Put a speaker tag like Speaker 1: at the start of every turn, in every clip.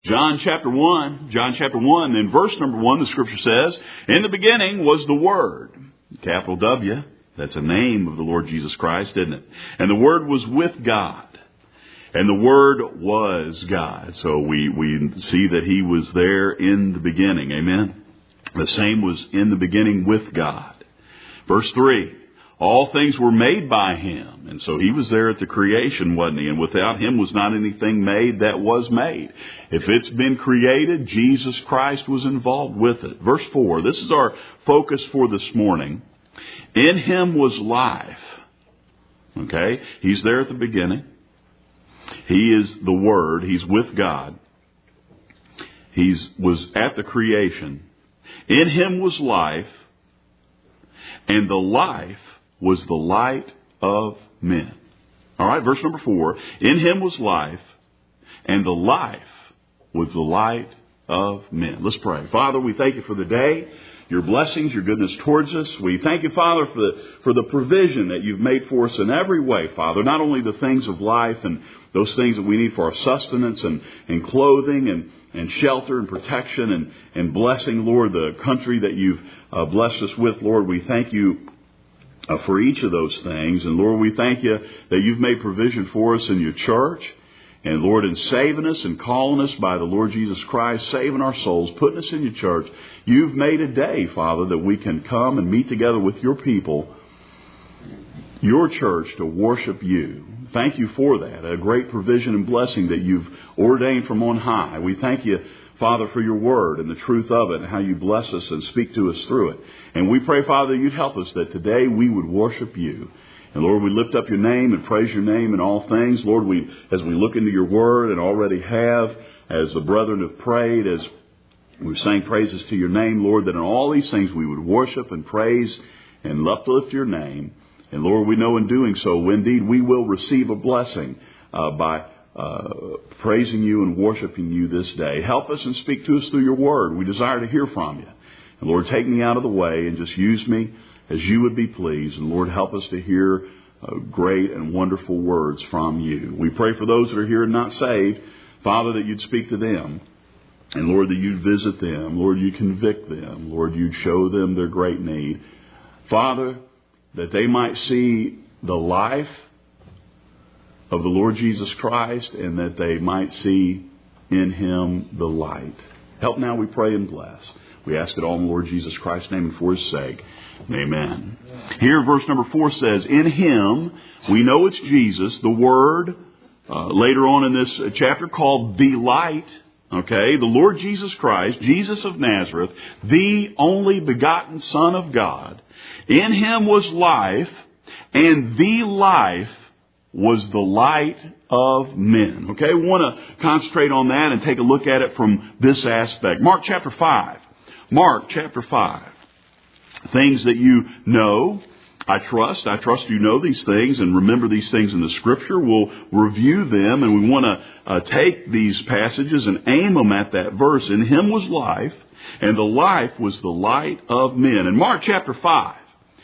Speaker 1: John chapter 1, in verse number 1, the scripture says, "In the beginning was the Word," capital W. That's a name of the Lord Jesus Christ, isn't it? "And the Word was with God. And the Word was God." So we see that He was there in the beginning. Amen. The same was in the beginning with God. Verse 3, "All things were made by Him." And so He was there at the creation, wasn't He? "And without Him was not anything made that was made." If it's been created, Jesus Christ was involved with it. Verse 4, this is our focus for this morning. "In Him was life." Okay? He's there at the beginning. He is the Word. He's with God. He was at the creation. "In Him was life, and the life was the light of men." All right, verse number 4. "In Him was life, and the life was the light of men." Let's pray. Father, we thank You for the day, Your blessings, Your goodness towards us. We thank You, Father, for the provision that You've made for us in every way, Father. Not only the things of life and those things that we need for our sustenance and clothing and shelter and protection and blessing, Lord, the country that You've blessed us with, Lord. We thank You for each of those things. And Lord, we thank You that You've made provision for us in Your church. And Lord, in saving us and calling us by the Lord Jesus Christ, saving our souls, putting us in Your church, You've made a day, Father, that we can come and meet together with Your people, Your church, to worship You. Thank You for that, a great provision and blessing that You've ordained from on high. We thank You, Father, for Your Word and the truth of it and how You bless us and speak to us through it. And we pray, Father, You'd help us that today we would worship You. And Lord, we lift up Your name and praise Your name in all things. Lord, as we look into Your Word and already have, as the brethren have prayed, as we've sang praises to Your name, Lord, that in all these things we would worship and praise and uplift Your name. And Lord, we know in doing so, indeed, we will receive a blessing by praising You and worshiping You this day. Help us and speak to us through Your Word. We desire to hear from You. And Lord, take me out of the way and just use me as You would be pleased. And Lord, help us to hear great and wonderful words from You. We pray for those that are here and not saved, Father, that You'd speak to them. And Lord, that You'd visit them. Lord, You'd convict them. Lord, You'd show them their great need. Father, that they might see the life of the Lord Jesus Christ and that they might see in Him the light. Help now, we pray, and bless. We ask it all in the Lord Jesus Christ's name and for His sake. Amen. Here, verse number 4 says, "In Him," we know it's Jesus, the Word, later on in this chapter, called the light. Okay, the Lord Jesus Christ, Jesus of Nazareth, the only begotten Son of God. "In Him was life, and the life was the light of men." Okay, we want to concentrate on that and take a look at it from this aspect. Mark chapter 5. Mark chapter 5. Things that you know, I trust you know these things and remember these things in the Scripture. We'll review them, and we want to take these passages and aim them at that verse. "In Him was life, and the life was the light of men." In Mark chapter 5,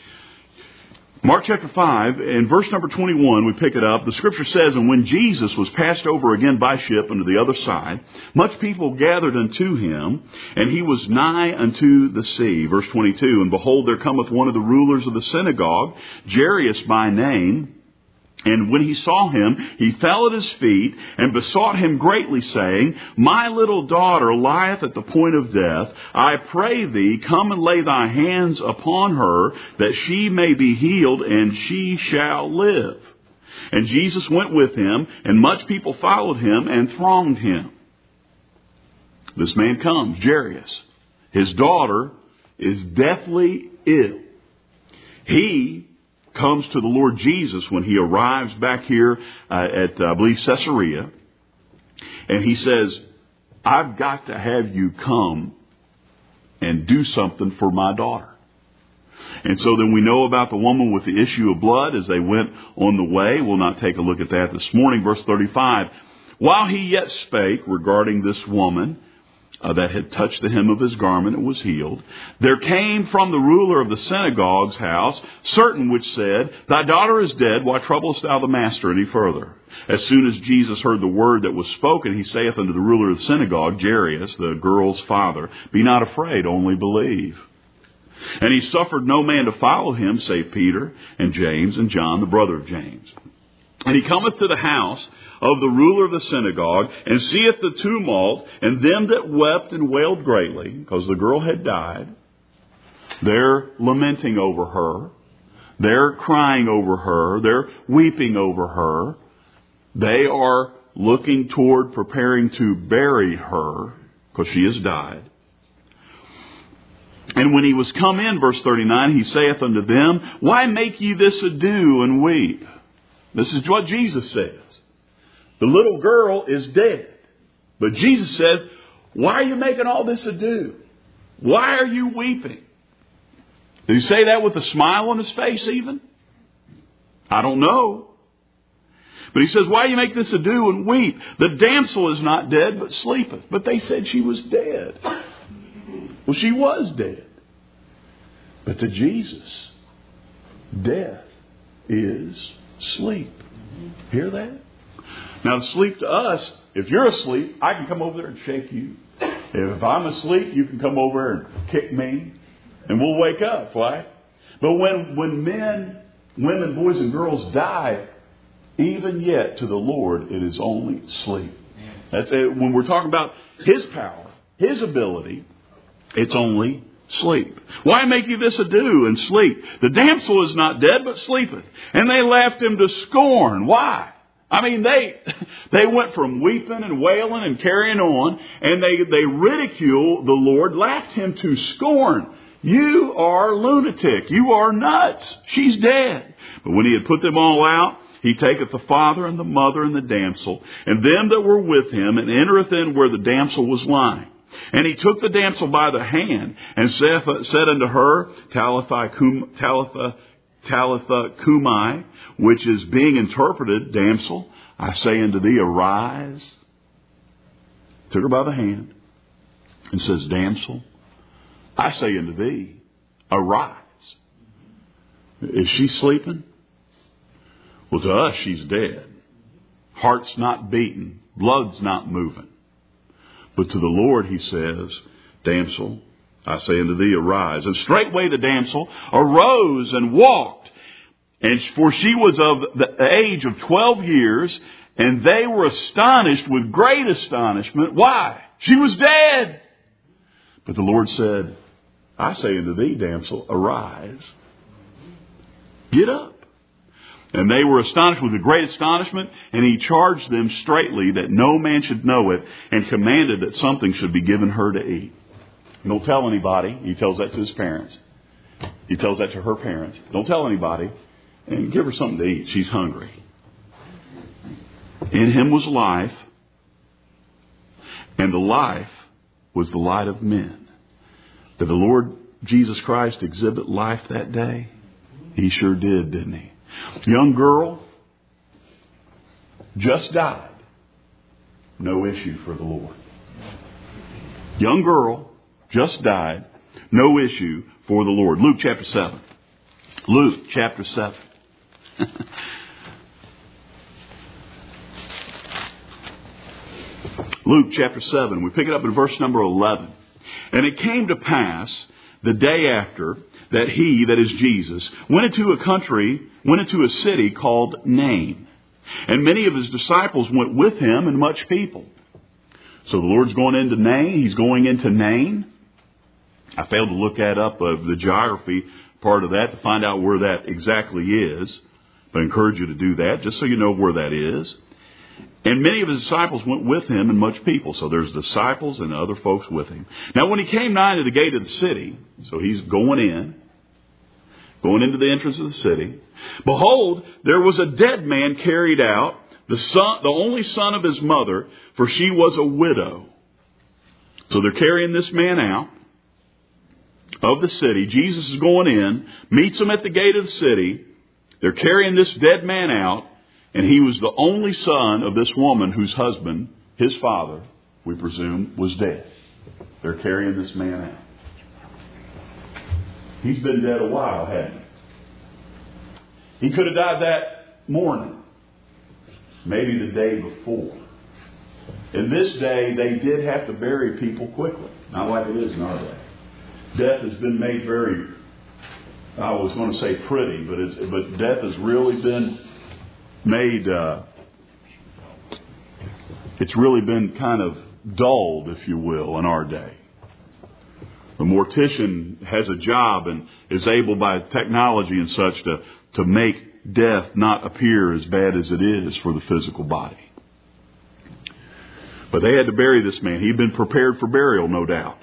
Speaker 1: in verse number 21, we pick it up. The Scripture says, "And when Jesus was passed over again by ship unto the other side, much people gathered unto Him, and He was nigh unto the sea." Verse 22, "And behold, there cometh one of the rulers of the synagogue, Jairus by name. And when he saw Him, he fell at His feet and besought Him greatly, saying, My little daughter lieth at the point of death. I pray Thee, come and lay Thy hands upon her, that she may be healed, and she shall live. And Jesus went with him, and much people followed Him and thronged Him." This man comes, Jairus. His daughter is deathly ill. He comes to the Lord Jesus when He arrives back here at, I believe, Caesarea. And he says, "I've got to have you come and do something for my daughter." And so then we know about the woman with the issue of blood as they went on the way. We'll not take a look at that this morning. Verse 35, "While He yet spake," regarding this woman, that had touched the hem of his garment and was healed. There came from the ruler of the synagogue's house certain which said, Thy daughter is dead, why troublest thou the master any further? As soon as Jesus heard the word that was spoken, he saith unto the ruler of the synagogue, Jairus, the girl's father, Be not afraid, only believe. And he suffered no man to follow him, save Peter and James and John, the brother of James. And he cometh to the house of the ruler of the synagogue, and seeth the tumult, and them that wept and wailed greatly, because the girl had died. They're lamenting over her. They're crying over her. They're weeping over her. They are looking toward preparing to bury her, because she has died. And when he was come in, verse 39, he saith unto them, Why make ye this ado and weep? This is what Jesus says. The little girl is dead. But Jesus says, Why are you making all this ado? Why are you weeping? Did he say that with a smile on his face even? I don't know. But he says, Why you make this ado and weep? The damsel is not dead, but sleepeth. But they said she was dead. Well, she was dead. But to Jesus, death is sleep. Hear that? Now, sleep to us, if you're asleep, I can come over there and shake you. If I'm asleep, you can come over and kick me, and we'll wake up, right? But when men, women, boys, and girls die, even yet to the Lord, it is only sleep. That's it. When we're talking about His power, His ability, it's only sleep. Why make you this ado and sleep? The damsel is not dead, but sleepeth. And they laughed him to scorn. Why? I mean, they went from weeping and wailing and carrying on, and they ridiculed the Lord, laughed him to scorn. You are lunatic. You are nuts. She's dead. But when he had put them all out, he taketh the father and the mother and the damsel, and them that were with him, and entereth in where the damsel was lying. And he took the damsel by the hand, and said unto her, Talitha cumi, which is being interpreted, Damsel, I say unto thee, arise. Took her by the hand, and says, Damsel, I say unto thee, arise. Is she sleeping? Well, to us, she's dead. Heart's not beating. Blood's not moving. But to the Lord, he says, Damsel, I say unto thee, arise. And straightway the damsel arose and walked. And for she was of the age of 12 years, and they were astonished with great astonishment. Why? She was dead. But the Lord said, I say unto thee, damsel, arise. Get up. And they were astonished with a great astonishment, and he charged them straitly that no man should know it, and commanded that something should be given her to eat. Don't tell anybody. He tells that to his parents. He tells that to her parents. Don't tell anybody. And give her something to eat. She's hungry. In him was life, and the life was the light of men. Did the Lord Jesus Christ exhibit life that day? He sure did, didn't he? Young girl, just died. No issue for the Lord. Young girl, just died. No issue for the Lord. Luke chapter 7. Luke chapter 7. Luke chapter 7. We pick it up in verse number 11. And it came to pass the day after that he, that is Jesus, went into a city called Nain. And many of his disciples went with him, and much people. So the Lord's going into Nain. He's going into Nain. I failed to look that up, the geography part of that, to find out where that exactly is. But I encourage you to do that, just so you know where that is. And many of his disciples went with him, and much people. So there's disciples and other folks with him. Now when he came nigh to the gate of the city, so he's going into the entrance of the city, behold, there was a dead man carried out, the only son of his mother, for she was a widow. So they're carrying this man out of the city. Jesus is going in, meets them at the gate of the city. They're carrying this dead man out, and he was the only son of this woman whose husband, his father, we presume, was dead. They're carrying this man out. He's been dead a while, hasn't he? He could have died that morning. Maybe the day before. In this day, they did have to bury people quickly. Not like it is in our day. Death has been made very, I was going to say pretty, but death has really been made, it's really been kind of dulled, if you will, in our day. The mortician has a job and is able by technology and such to make death not appear as bad as it is for the physical body. But they had to bury this man. He'd been prepared for burial, no doubt.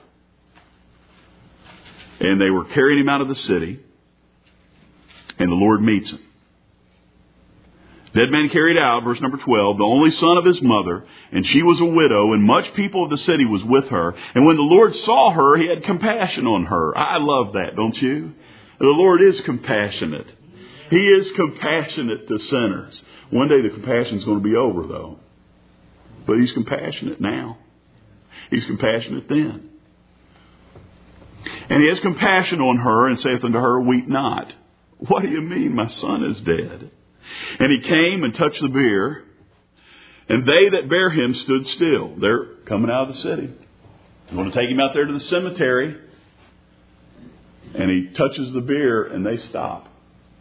Speaker 1: And they were carrying him out of the city. And the Lord meets him. Dead man carried out, verse number 12, the only son of his mother, and she was a widow, and much people of the city was with her. And when the Lord saw her, he had compassion on her. I love that, don't you? The Lord is compassionate. He is compassionate to sinners. One day the compassion is going to be over, though. But he's compassionate now. He's compassionate then. And he has compassion on her and saith unto her, weep not. What do you mean, my son is dead? And he came and touched the bier, and they that bare him stood still. They're coming out of the city. They want to take him out there to the cemetery. And he touches the bier, and they stop.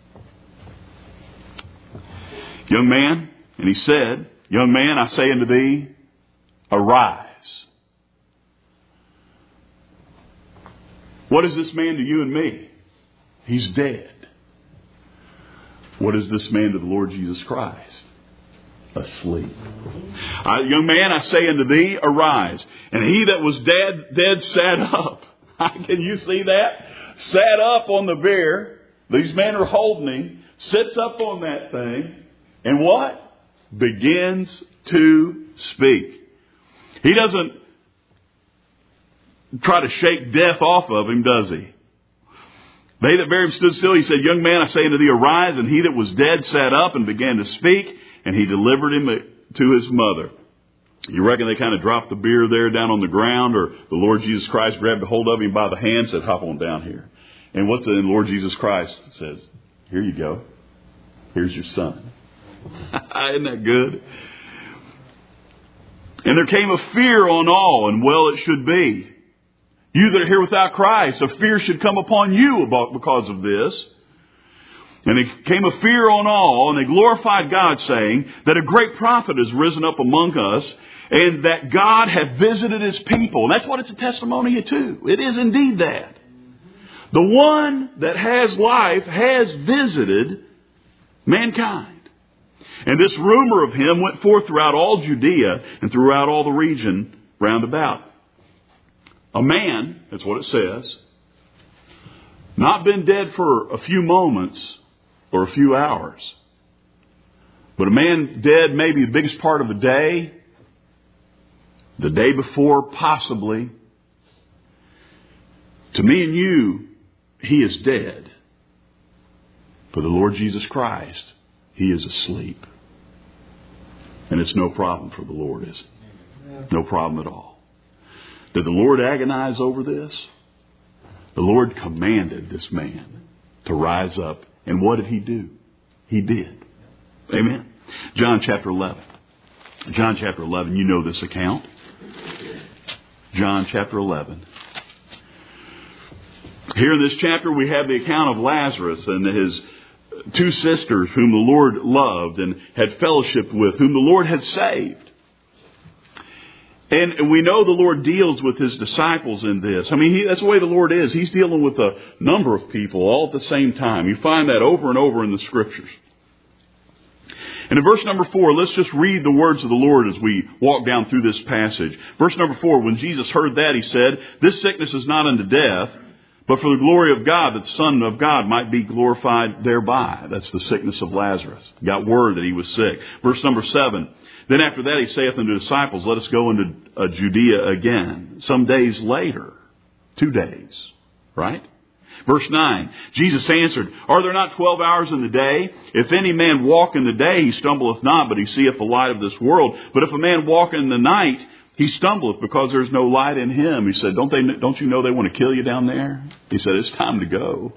Speaker 1: Young man, and he said, young man, I say unto thee, arise. What is this man to you and me? He's dead. What is this man to the Lord Jesus Christ? Asleep. Young man, I say unto thee, arise. And he that was dead sat up. Can you see that? Sat up on the bier. These men are holding him. Sits up on that thing. And what? Begins to speak. He doesn't try to shake death off of him, does he? They that bare him stood still. He said, young man, I say unto thee, arise. And he that was dead sat up and began to speak. And he delivered him to his mother. You reckon they kind of dropped the bier there down on the ground, or the Lord Jesus Christ grabbed a hold of him by the hand and said, hop on down here. And what's the Lord Jesus Christ says? Here you go. Here's your son. Isn't that good? And there came a fear on all, and well it should be. You that are here without Christ, a fear should come upon you because of this. And it came a fear on all, and they glorified God, saying that a great prophet is risen up among us, and that God hath visited his people. And that's what it's a testimony to. It is indeed that. The one that has life has visited mankind. And this rumor of him went forth throughout all Judea and throughout all the region round about. A man, that's what it says, not been dead for a few moments or a few hours, but a man dead maybe the biggest part of the day before possibly. To me and you, he is dead. For the Lord Jesus Christ, he is asleep. And it's no problem for the Lord, is it? No problem at all. Did the Lord agonize over this? The Lord commanded this man to rise up. And what did he do? He did. Amen. John chapter 11. John chapter 11, you know this account. John chapter 11. Here in this chapter we have the account of Lazarus and his two sisters whom the Lord loved and had fellowship with, whom the Lord had saved. And we know the Lord deals with his disciples in this. I mean, that's the way the Lord is. He's dealing with a number of people all at the same time. You find that over and over in the Scriptures. And in verse number 4, let's just read the words of the Lord as we walk down through this passage. Verse number 4, when Jesus heard that, he said, this sickness is not unto death, but for the glory of God, that the Son of God might be glorified thereby. That's the sickness of Lazarus. Got word that he was sick. Verse number 7. Then after that he saith unto the disciples, let us go into Judea again. Some days later. 2 days. Right? Verse 9. Jesus answered, are there not 12 hours in the day? If any man walk in the day, he stumbleth not, but he seeth the light of this world. But if a man walk in the night, He stumbleth because there's no light in him. He said, don't you know they want to kill you down there? He said, it's time to go.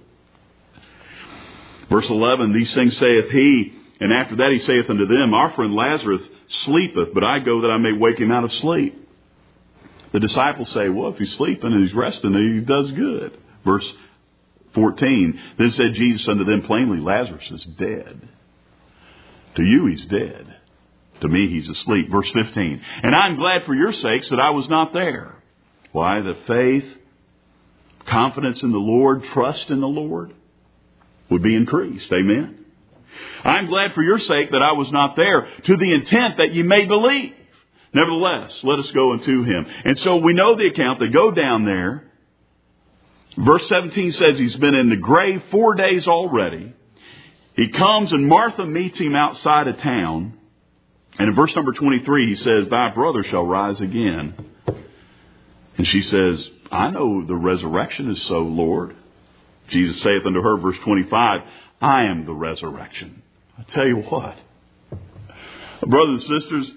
Speaker 1: Verse 11, these things saith he, and after that he saith unto them, our friend Lazarus sleepeth, but I go that I may wake him out of sleep. The disciples say, well, if he's sleeping and he's resting, he does good. Verse 14, then said Jesus unto them plainly, Lazarus is dead. To you he's dead. To me he's asleep. Verse 15, and I'm glad for your sakes that I was not there. Why? The faith, confidence in the Lord, trust in the Lord would be increased. Amen. I'm glad for your sake that I was not there, to the intent that you may believe. Nevertheless, let us go unto him. And so we know the account. They go down there. Verse 17 says he's been in the grave 4 days already. He comes and Martha meets him outside of town. And in verse number 23, he says, thy brother shall rise again. And she says, I know the resurrection is so, Lord. Jesus saith unto her, verse 25, I am the resurrection. I tell you what, brothers and sisters,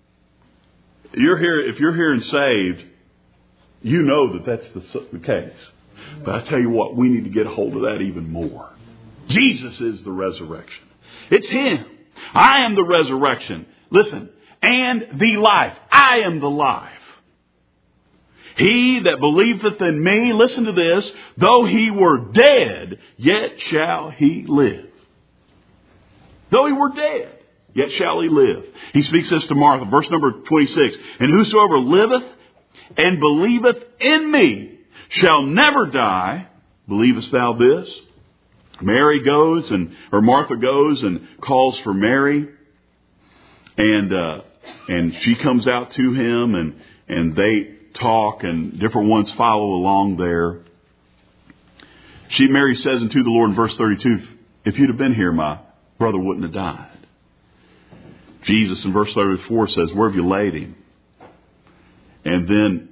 Speaker 1: if you're here and saved, you know that that's the case. But I tell you what, we need to get a hold of that even more. Jesus is the resurrection. It's him. I am the resurrection. Listen, and the life. I am the life. He that believeth in me, listen to this, though he were dead, yet shall he live. Though he were dead, yet shall he live. He speaks this to Martha, verse number 26. And whosoever liveth and believeth in me shall never die. Believest thou this? Martha goes and calls for Mary. And she comes out to him and they talk, and different ones follow along there. Mary says unto the Lord in verse 32, if you'd have been here, my brother wouldn't have died. Jesus in verse 34 says, where have you laid him? And then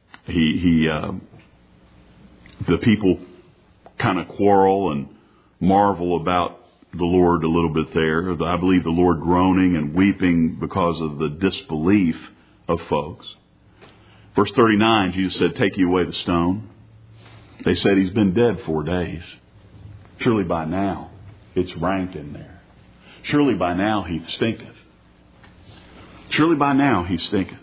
Speaker 1: the people kind of quarrel and marvel about the Lord a little bit there. I believe the Lord groaning and weeping because of the disbelief of folks. Verse 39, Jesus said, take ye away the stone. They said he's been dead 4 days. Surely by now it's rank in there. Surely by now he stinketh. Surely by now he stinketh.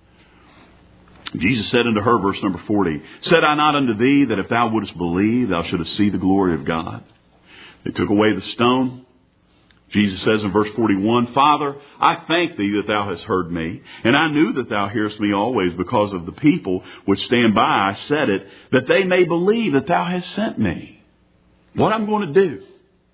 Speaker 1: Jesus said unto her, verse number 40, said I not unto thee that if thou wouldest believe, thou shouldest see the glory of God? They took away the stone. Jesus says in verse 41, Father, I thank thee that thou hast heard me, and I knew that thou hearest me always because of the people which stand by. I said it, that they may believe that thou hast sent me. What I'm going to do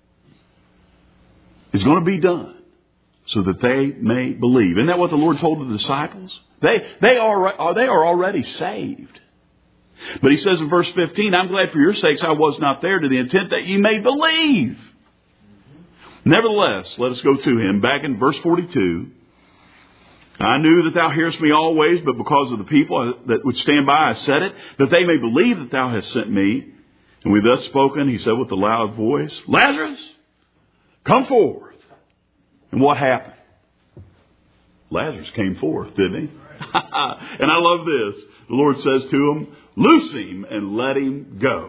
Speaker 1: is going to be done so that they may believe. Isn't that what the Lord told the disciples? They are already saved. But he says in verse 15, I'm glad for your sakes I was not there, to the intent that ye may believe. Nevertheless, let us go to him. Back in verse 42, I knew that thou hearest me always, but because of the people that would stand by, I said it, that they may believe that thou hast sent me. And we thus spoken, he said with a loud voice, Lazarus, come forth. And what happened? Lazarus came forth, didn't he? And I love this. The Lord says to him, loose him and let him go.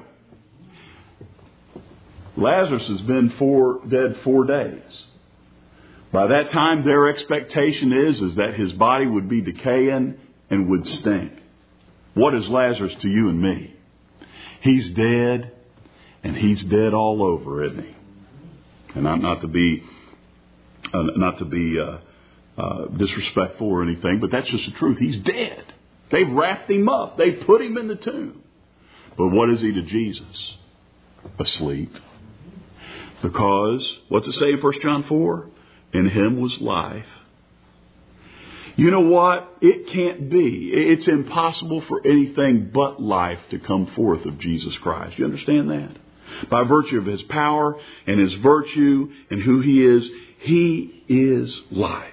Speaker 1: Lazarus has been dead 4 days. By that time, their expectation is that his body would be decaying and would stink. What is Lazarus to you and me? He's dead, and he's dead all over, isn't he? And I'm not to be disrespectful or anything, but that's just the truth. He's dead. They've wrapped him up. They put him in the tomb. But what is he to Jesus? Asleep. Because, what's it say in 1 John 4? In him was life. You know what? It can't be. It's impossible for anything but life to come forth of Jesus Christ. You understand that? By virtue of his power and his virtue and who he is life.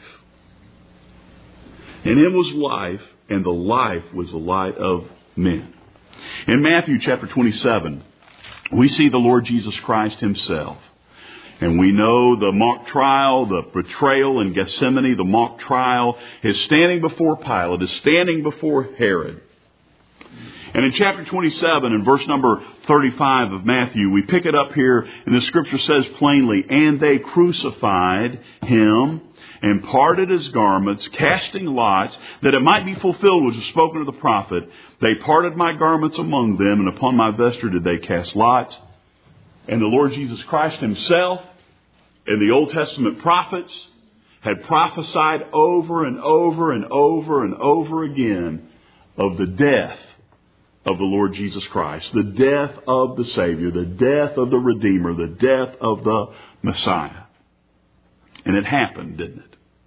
Speaker 1: In him was life, and the life was the light of men. In Matthew chapter 27, we see the Lord Jesus Christ himself. And we know the mock trial, the betrayal in Gethsemane, the mock trial, is standing before Pilate, is standing before Herod. And in chapter 27 and verse number 35 of Matthew, we pick it up here, and the scripture says plainly, "And they crucified him and parted his garments, casting lots, that it might be fulfilled which was spoken of the prophet. They parted my garments among them, and upon my vesture did they cast lots." And the Lord Jesus Christ himself and the Old Testament prophets had prophesied over and over and over and over again of the death of the Lord Jesus Christ, the death of the Savior, the death of the Redeemer, the death of the Messiah. And it happened, didn't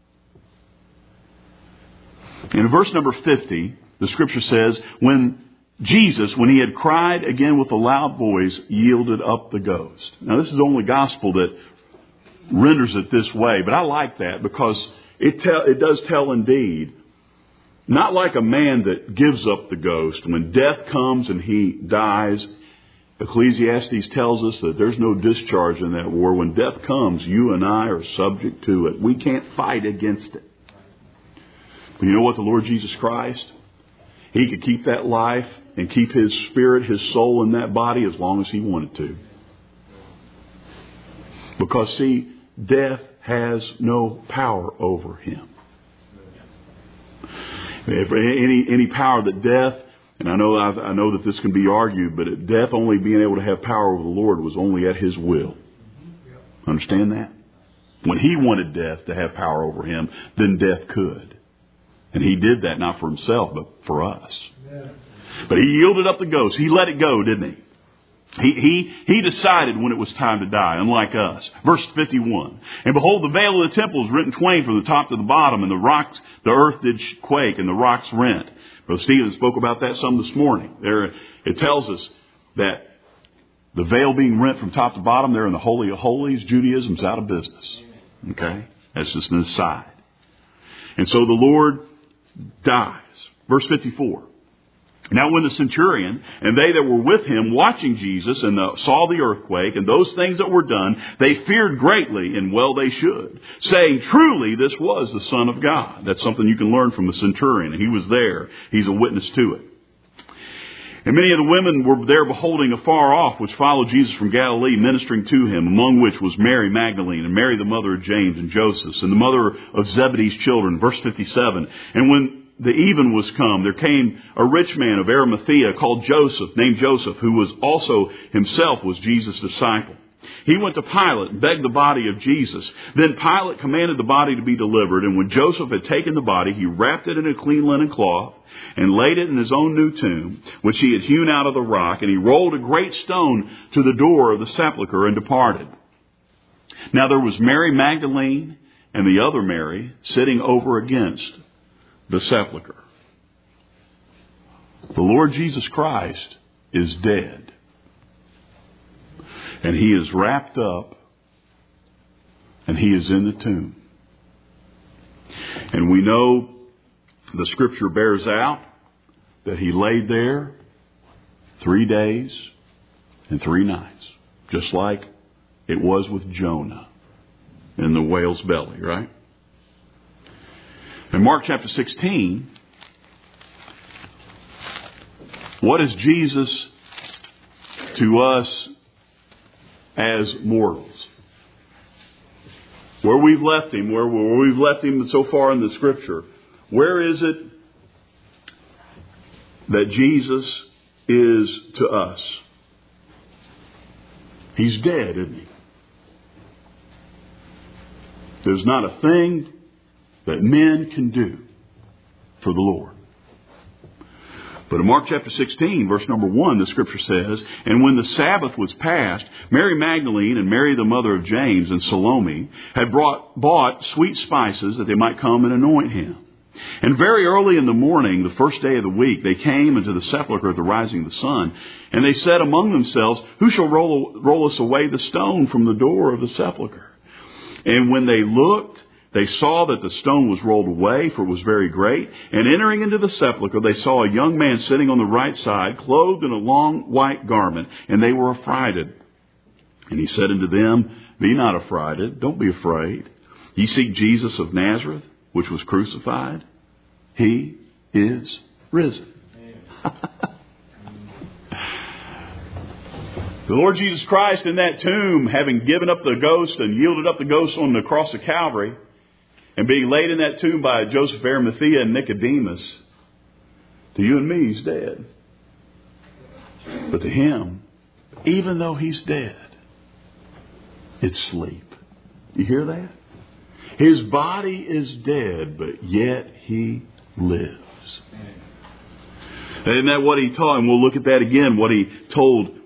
Speaker 1: it? In verse number 50, the scripture says, when Jesus, when he had cried again with a loud voice, yielded up the ghost. Now this is the only gospel that renders it this way, but I like that because it does tell indeed, not like a man that gives up the ghost. When death comes and he dies, Ecclesiastes tells us that there's no discharge in that war. When death comes, you and I are subject to it. We can't fight against it. But you know what? The Lord Jesus Christ, he could keep that life and keep his spirit, his soul in that body as long as he wanted to. Because, see, death has no power over him. If any power that death, and I know that this can be argued, but death only being able to have power over the Lord was only at his will. Understand that? When he wanted death to have power over him, then death could. And he did that not for himself, but for us. But he yielded up the ghost. He let it go, didn't he? He decided when it was time to die, unlike us. Verse 51. "And behold, the veil of the temple was rent in twain from the top to the bottom, and the earth did quake, and the rocks rent." Brother Stephen spoke about that some this morning. There, it tells us that the veil being rent from top to bottom there in the Holy of Holies, Judaism's out of business. Okay? That's just an aside. And so the Lord dies. Verse 54. "Now when the centurion and they that were with him watching Jesus and saw the earthquake and those things that were done, they feared greatly, and well they should, saying, Truly this was the Son of God." That's something you can learn from the centurion. He was there. He's a witness to it. "And many of the women were there beholding afar off, which followed Jesus from Galilee, ministering to him, among which was Mary Magdalene, and Mary the mother of James and Joseph, and the mother of Zebedee's children." Verse 57. "And when the even was come, there came a rich man of Arimathea called Joseph, named Joseph, who was also himself was Jesus' disciple. He went to Pilate and begged the body of Jesus. Then Pilate commanded the body to be delivered. And when Joseph had taken the body, he wrapped it in a clean linen cloth and laid it in his own new tomb, which he had hewn out of the rock. And he rolled a great stone to the door of the sepulchre and departed. Now there was Mary Magdalene and the other Mary sitting over against the sepulchre." The Lord Jesus Christ is dead. And he is wrapped up. And he is in the tomb. And we know the scripture bears out that he laid there 3 days and 3 nights. Just like it was with Jonah in the whale's belly, right? In Mark chapter 16, what is Jesus to us as mortals? Where we've left him, where we've left him so far in the scripture, where is it that Jesus is to us? He's dead, isn't he? There's not a thing that men can do for the Lord. But in Mark chapter 16, verse number 1, the scripture says, "And when the Sabbath was past, Mary Magdalene and Mary the mother of James and Salome had bought sweet spices that they might come and anoint him. And very early in the morning, the first day of the week, they came into the sepulchre at the rising of the sun. And they said among themselves, Who shall roll us away the stone from the door of the sepulchre? And when they looked, they saw that the stone was rolled away, for it was very great. And entering into the sepulchre, they saw a young man sitting on the right side, clothed in a long white garment, and they were affrighted. And he said unto them, Be not affrighted. Don't be afraid. Ye seek Jesus of Nazareth, which was crucified. He is risen. The Lord Jesus Christ in that tomb, having given up the ghost and yielded up the ghost on the cross of Calvary, and being laid in that tomb by Joseph of Arimathea and Nicodemus, to you and me, He's dead. But to him, even though He's dead, it's sleep. You hear that? His body is dead, but yet He lives. Isn't that what He taught? And we'll look at that again, what He told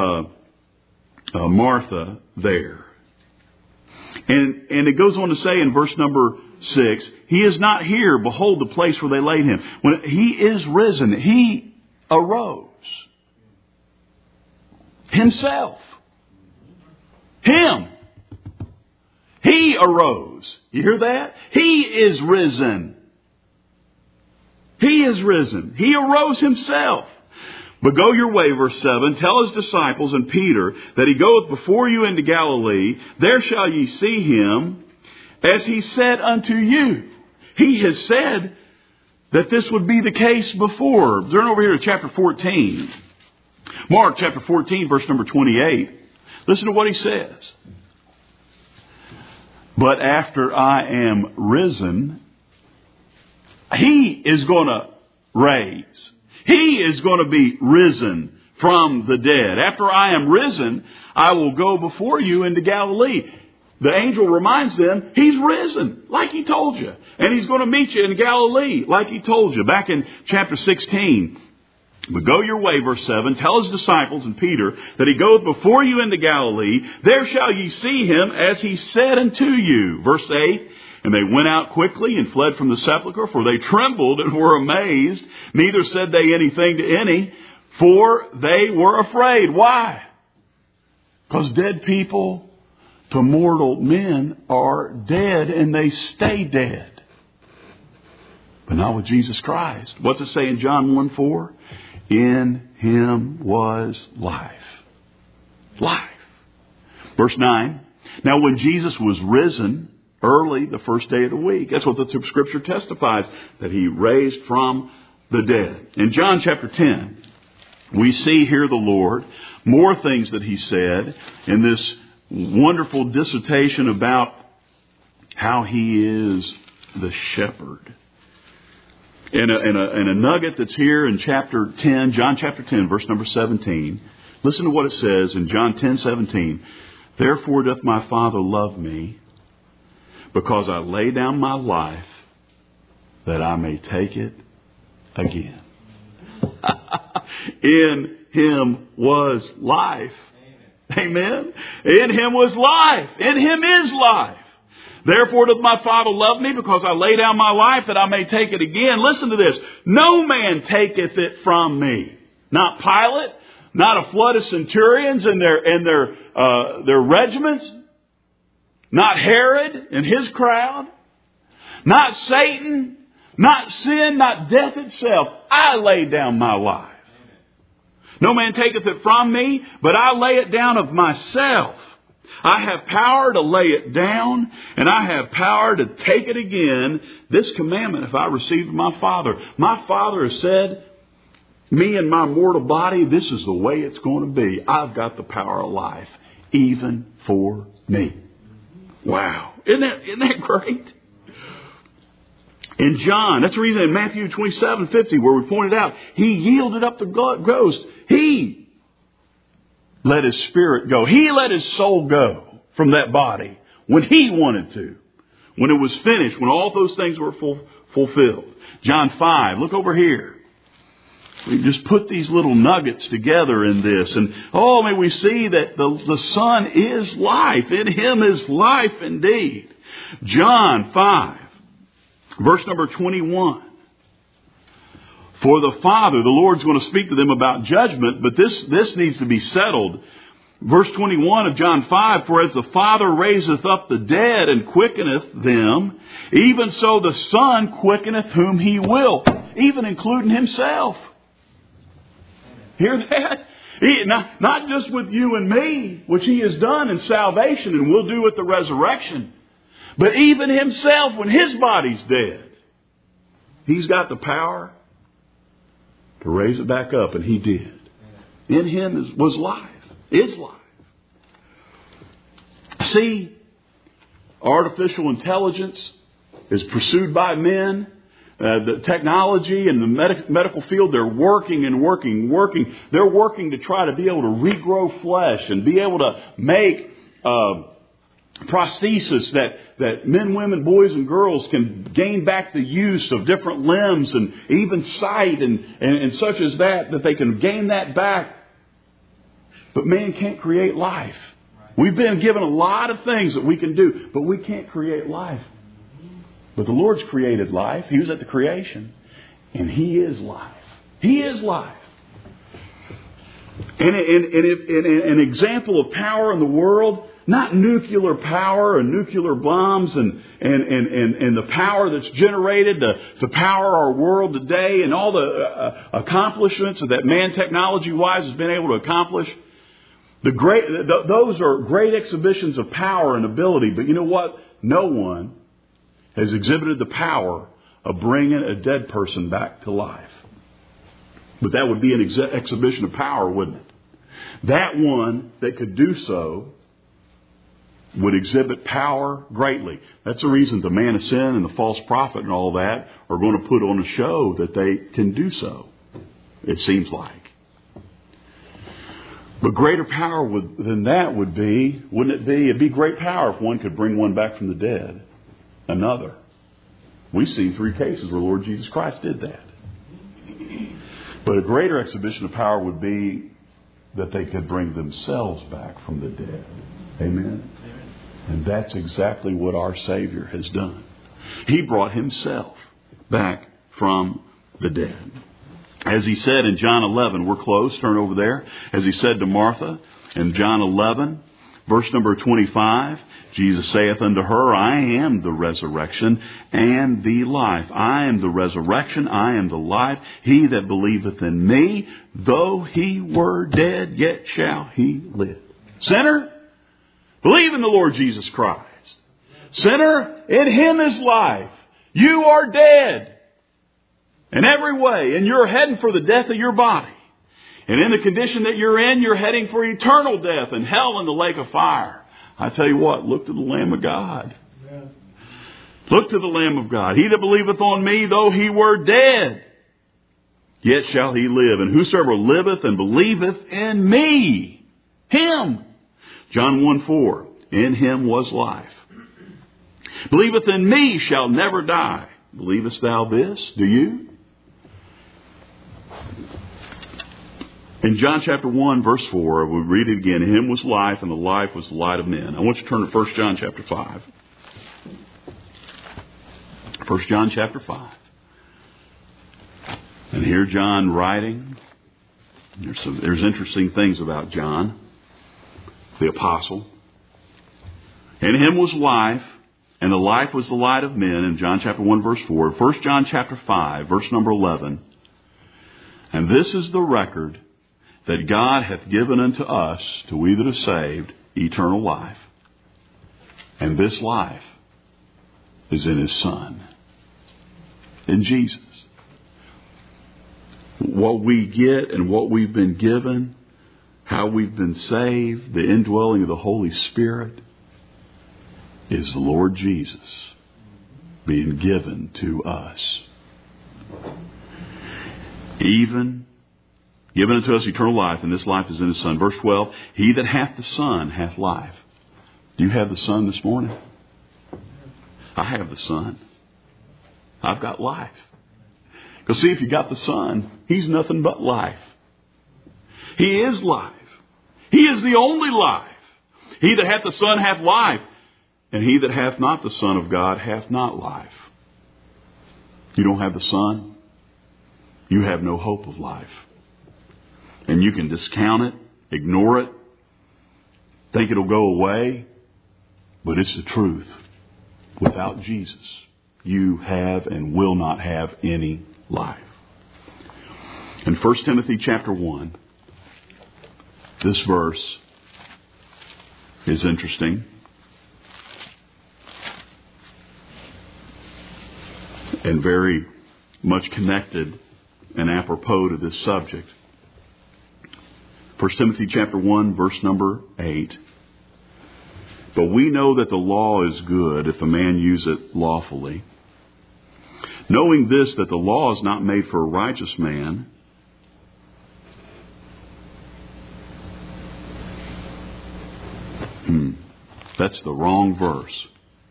Speaker 1: Martha there. And it goes on to say in verse number 6, He is not here. Behold the place where they laid Him. When He is risen, He arose. Himself. Him. He arose. You hear that? He is risen. He is risen. He arose Himself. But go your way, verse 7, tell His disciples and Peter that He goeth before you into Galilee. There shall ye see Him, as He said unto you. He has said that this would be the case before. Turn over here to chapter 14. Mark chapter 14, verse number 28. Listen to what He says. But after I am risen, He is going to raise. He is going to be risen from the dead. After I am risen, I will go before you into Galilee. The angel reminds them, He's risen, like He told you. And He's going to meet you in Galilee, like He told you. Back in chapter 16. But go your way, verse 7, tell His disciples and Peter that He goeth before you into Galilee. There shall ye see Him, as He said unto you. Verse 8. And they went out quickly and fled from the sepulchre, for they trembled and were amazed. Neither said they anything to any, for they were afraid. Why? Because dead people to mortal men are dead, and they stay dead. But not with Jesus Christ. What's it say in John 1:4? In Him was life. Life. Verse 9. Now when Jesus was risen early the first day of the week. That's what the Scripture testifies, that He raised from the dead. In John chapter 10, we see here the Lord, more things that He said in this wonderful dissertation about how He is the shepherd. And a nugget that's here in chapter 10, John chapter 10, verse number 17. Listen to what it says in John 10:17. Therefore doth my Father love me, because I lay down my life that I may take it again. In Him was life. Amen. In Him was life. In Him is life. Therefore doth my Father love me, because I lay down my life that I may take it again. Listen to this. No man taketh it from me. Not Pilate, not a flood of centurions and their regiments. Not Herod and his crowd. Not Satan. Not sin. Not death itself. I lay down my life. No man taketh it from me, but I lay it down of myself. I have power to lay it down, and I have power to take it again. This commandment, if I received of my Father. My Father has said, me and my mortal body, this is the way it's going to be. I've got the power of life, even for me. Wow. Isn't that great? In John, that's the reason in Matthew 27:50, where we pointed out, He yielded up the ghost. He let His spirit go. He let His soul go from that body when He wanted to. When it was finished, when all those things were fulfilled. John 5, look over here. We just put these little nuggets together in this. And may we see that the Son is life. In Him is life indeed. John 5, verse number 21. For the Father, the Lord's going to speak to them about judgment, but this needs to be settled. Verse 21 of John 5, for as the Father raiseth up the dead and quickeneth them, even so the Son quickeneth whom He will, even including Himself. Hear that? Not just with you and me, which He has done in salvation and will do at the resurrection, but even Himself when His body's dead. He's got the power to raise it back up, and He did. In Him was life, is life. See, artificial intelligence is pursued by men. The technology and the medical field, they're working and working. They're working to try to be able to regrow flesh and be able to make prosthesis that men, women, boys, and girls can gain back the use of different limbs and even sight and such as that they can gain that back. But man can't create life. We've been given a lot of things that we can do, but we can't create life. But the Lord's created life. He was at the creation. And He is life. He is life. And an example of power in the world, not nuclear power and nuclear bombs and the power that's generated to power our world today and all the accomplishments that man technology-wise has been able to accomplish. Those are great exhibitions of power and ability. But you know what? No one has exhibited the power of bringing a dead person back to life. But that would be an exhibition of power, wouldn't it? That one that could do so would exhibit power greatly. That's the reason the man of sin and the false prophet and all that are going to put on a show that they can do so, it seems like. But greater power than that would be, wouldn't it be? It'd be great power if one could bring one back from the dead. Another. We've seen 3 cases where Lord Jesus Christ did that. But a greater exhibition of power would be that they could bring themselves back from the dead. Amen? And that's exactly what our Savior has done. He brought Himself back from the dead. As He said in John 11, we're close, turn over there. As He said to Martha in John 11, verse number 25, Jesus saith unto her, I am the resurrection and the life. I am the resurrection, I am the life. He that believeth in me, though he were dead, yet shall he live. Sinner, believe in the Lord Jesus Christ. Sinner, in Him is life. You are dead in every way, and you're heading for the death of your body. And in the condition that you're in, you're heading for eternal death and hell in the lake of fire. I tell you what, look to the Lamb of God. Amen. Look to the Lamb of God. He that believeth on me, though he were dead, yet shall he live. And whosoever liveth and believeth in me, Him. John 1:4, in Him was life. Believeth in me shall never die. Believest thou this? Do you? In John chapter 1, verse 4, we read it again. In Him was life, and the life was the light of men. I want you to turn to 1 John chapter 5. 1 John chapter 5. And here John writing. There's interesting things about John, the apostle. In Him was life, and the life was the light of men. In John chapter 1, verse 4. 1 John chapter 5, verse number 11. And this is the record that God hath given unto us, to we that are saved, eternal life. And this life is in His Son, in Jesus. What we get and what we've been given, how we've been saved, the indwelling of the Holy Spirit, is the Lord Jesus being given to us. Even given unto us eternal life, and this life is in His Son. Verse 12, he that hath the Son hath life. Do you have the Son this morning? I have the Son. I've got life. Because see, if you got the Son, He's nothing but life. He is life. He is the only life. He that hath the Son hath life, and he that hath not the Son of God hath not life. You don't have the Son, you have no hope of life. And you can discount it, ignore it, think it'll go away, but it's the truth. Without Jesus, you have and will not have any life. In 1 Timothy chapter 1, This verse is interesting. And very much connected and apropos to this subject. 1 Timothy chapter 1, verse number 8. But we know that the law is good if a man use it lawfully. Knowing this, that the law is not made for a righteous man, that's the wrong verse.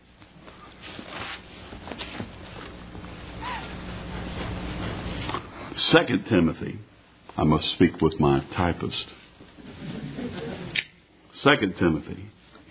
Speaker 1: 2 Timothy. I must speak with my typist. 2 Timothy.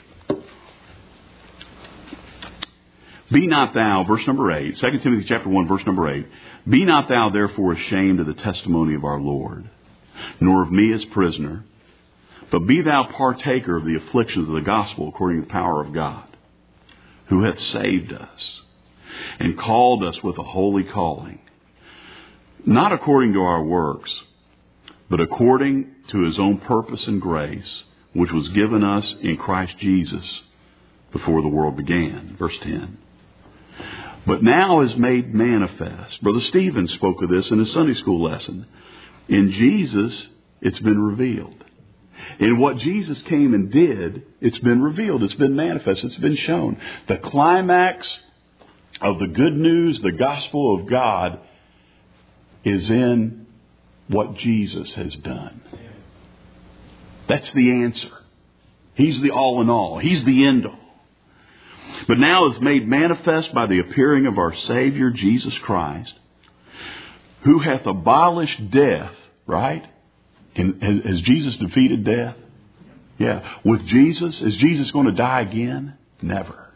Speaker 1: Be not thou, verse number 8, 2 Timothy chapter 1, verse number 8. Be not thou therefore ashamed of the testimony of our Lord, nor of me as prisoner, but be thou partaker of the afflictions of the gospel according to the power of God, who hath saved us, and called us with a holy calling, not according to our works, but according to His own purpose and grace, which was given us in Christ Jesus before the world began. Verse 10. But now is made manifest. Brother Stephen spoke of this in his Sunday school lesson. In Jesus, it's been revealed. In what Jesus came and did, it's been revealed. It's been manifest. It's been shown. The climax of the good news, the gospel of God, is in what Jesus has done. That's the answer. He's the all in all. He's the end all. But now is made manifest by the appearing of our Savior, Jesus Christ, who hath abolished death, right? Has Jesus defeated death? Yeah. With Jesus, is Jesus going to die again? Never.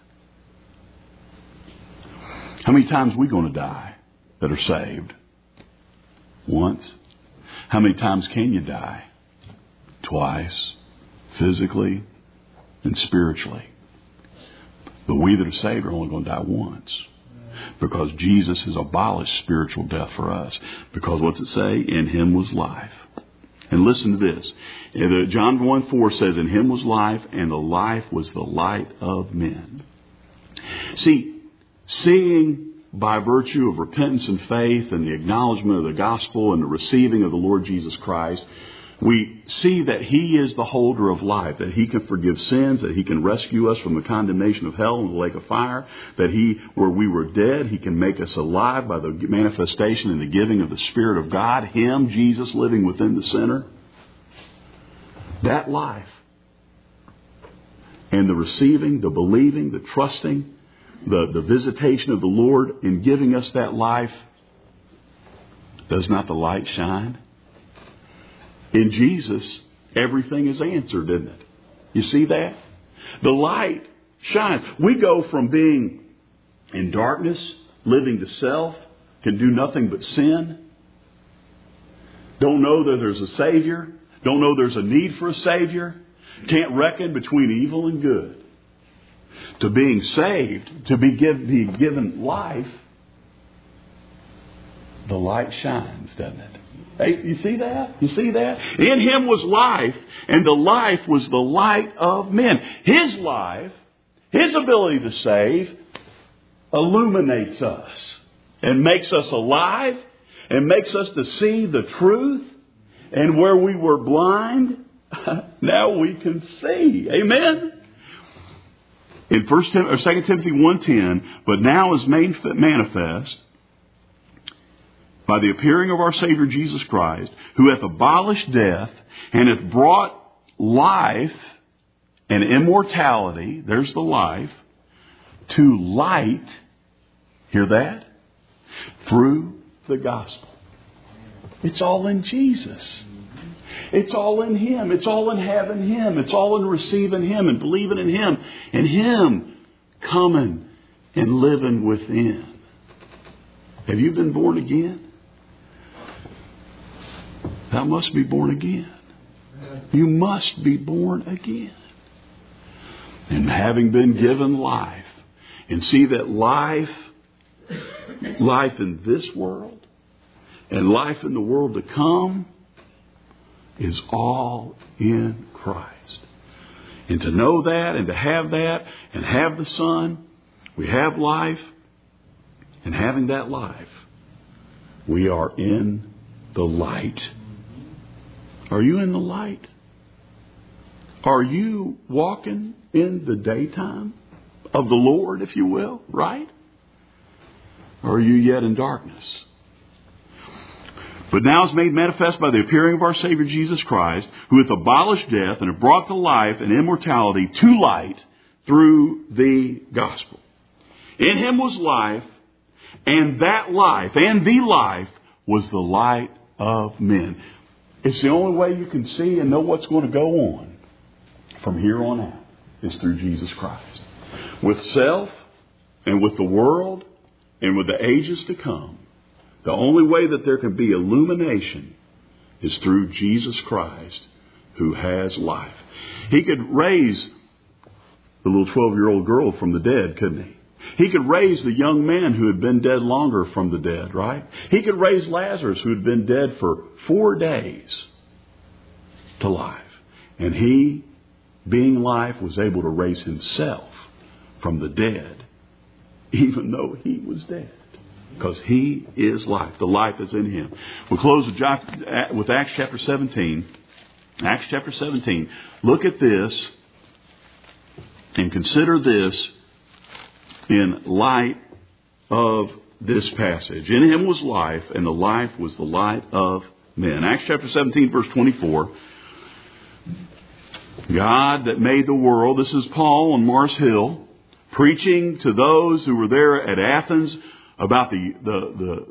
Speaker 1: How many times are we going to die that are saved? Once. How many times can you die? Twice. Physically and spiritually. But we that are saved are only going to die once. Because Jesus has abolished spiritual death for us. Because what's it say? In Him was life. And listen to this. John 1:4 says, in Him was life, and the life was the light of men. See, seeing by virtue of repentance and faith and the acknowledgement of the gospel and the receiving of the Lord Jesus Christ, we see that He is the holder of life, that He can forgive sins, that He can rescue us from the condemnation of hell and the lake of fire, that He, where we were dead, He can make us alive by the manifestation and the giving of the Spirit of God, Him, Jesus, living within the sinner. That life and the receiving, the believing, the trusting, the visitation of the Lord in giving us that life, does not the light shine? In Jesus, everything is answered, isn't it? You see that? The light shines. We go from being in darkness, living to self, can do nothing but sin, don't know that there's a Savior, don't know there's a need for a Savior, can't reckon between evil and good, to being saved, to be given life. The light shines, doesn't it? Hey, you see that? You see that? In Him was life, and the life was the light of men. His life, His ability to save, illuminates us and makes us alive and makes us to see the truth. And where we were blind, now we can see. Amen? In 2 Timothy 1:10, but now is made manifest by the appearing of our Savior Jesus Christ, who hath abolished death and hath brought life and immortality, there's the life, to light, hear that? Through the gospel. It's all in Jesus. It's all in Him. It's all in having Him. It's all in receiving Him and believing in Him. And Him coming and living within. Have you been born again? Thou must be born again. You must be born again. And having been given life, and see that life in this world, and life in the world to come, is all in Christ. And to know that and to have that and have the Son, we have life. And having that life, we are in the light. Are you in the light? Are you walking in the daytime of the Lord, if you will, right? Or are you yet in darkness? But now is made manifest by the appearing of our Savior Jesus Christ, who hath abolished death and hath brought to life and immortality to light through the gospel. In him was life, and that life, and the life, was the light of men. It's the only way you can see and know what's going to go on from here on out is through Jesus Christ. With self and with the world and with the ages to come, the only way that there can be illumination is through Jesus Christ, who has life. He could raise the little 12-year-old girl from the dead, couldn't he? He could raise the young man who had been dead longer from the dead, right? He could raise Lazarus, who had been dead for 4 days, to life. And he, being life, was able to raise himself from the dead, even though he was dead. Because he is life. The life is in him. We'll close with Acts chapter 17. Acts chapter 17. Look at this and consider this in light of this passage. In him was life, and the life was the light of men. Acts chapter 17, verse 24. God that made the world. This is Paul on Mars Hill, preaching to those who were there at Athens about the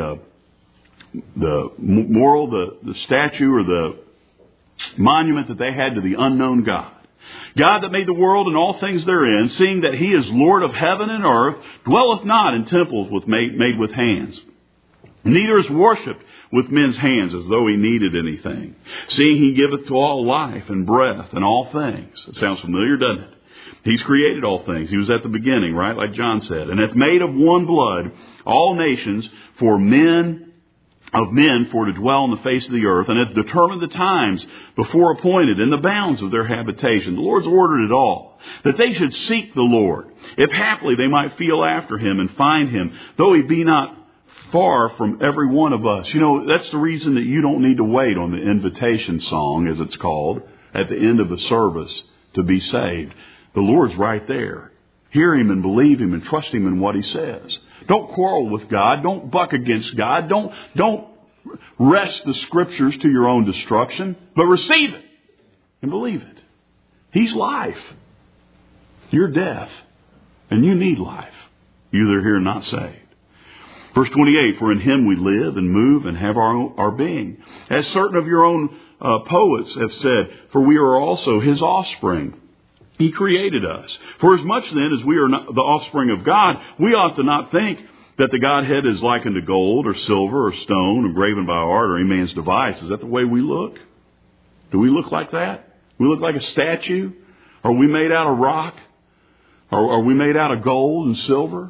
Speaker 1: statue or the monument that they had to the unknown God. God that made the world and all things therein, seeing that he is Lord of heaven and earth, dwelleth not in temples made with hands. Neither is worshipped with men's hands as though he needed anything. Seeing he giveth to all life and breath and all things. It sounds familiar, doesn't it? He's created all things. He was at the beginning, right? Like John said. And hath made of one blood all nations for men for to dwell on the face of the earth, and hath determined the times before appointed and the bounds of their habitation. The Lord's ordered it all, that they should seek the Lord, if haply they might feel after him and find him, though he be not far from every one of us. You know, that's the reason that you don't need to wait on the invitation song, as it's called, at the end of the service to be saved. The Lord's right there. Hear him and believe him and trust him in what he says. Don't quarrel with God. Don't buck against God. Don't wrest the scriptures to your own destruction, but receive it and believe it. He's life. You're death, and you need life. You're here not saved. Verse 28, for in him we live and move and have our being. As certain of your own poets have said, for we are also his offspring. He created us. For as much then as we are not the offspring of God, we ought to not think that the Godhead is likened to gold or silver or stone, engraven by art or any man's device. Is that the way we look? Do we look like that? We look like a statue? Are we made out of rock? Are we made out of gold and silver?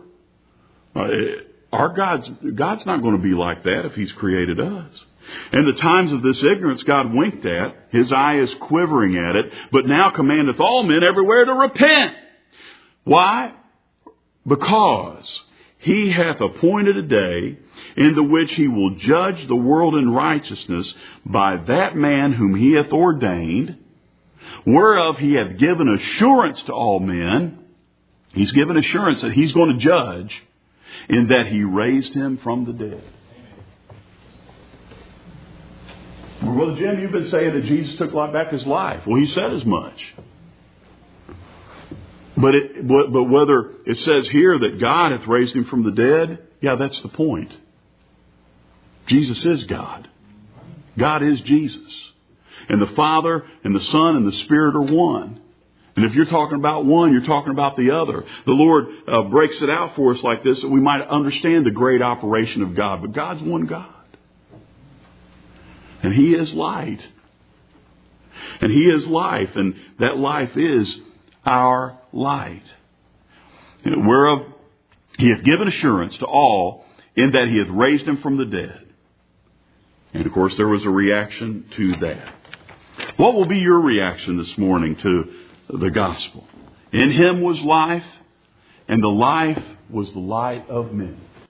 Speaker 1: God's not going to be like that if he's created us. And the times of this ignorance God winked at, his eye is quivering at it, but now commandeth all men everywhere to repent. Why? Because he hath appointed a day in the which he will judge the world in righteousness by that man whom he hath ordained, whereof he hath given assurance to all men. He's given assurance that he's going to judge, in that he raised him from the dead. Well, Brother Jim, you've been saying that Jesus took back his life. Well, he said as much. But whether it says here that God hath raised him from the dead, yeah, that's the point. Jesus is God. God is Jesus. And the Father and the Son and the Spirit are one. And if you're talking about one, you're talking about the other. The Lord breaks it out for us like this, that we might understand the great operation of God. But God's one God. And he is light. And he is life. And that life is our light. Whereof he hath given assurance to all, in that he hath raised him from the dead. And of course there was a reaction to that. What will be your reaction this morning to the gospel? In Him was life, and the life was the light of men.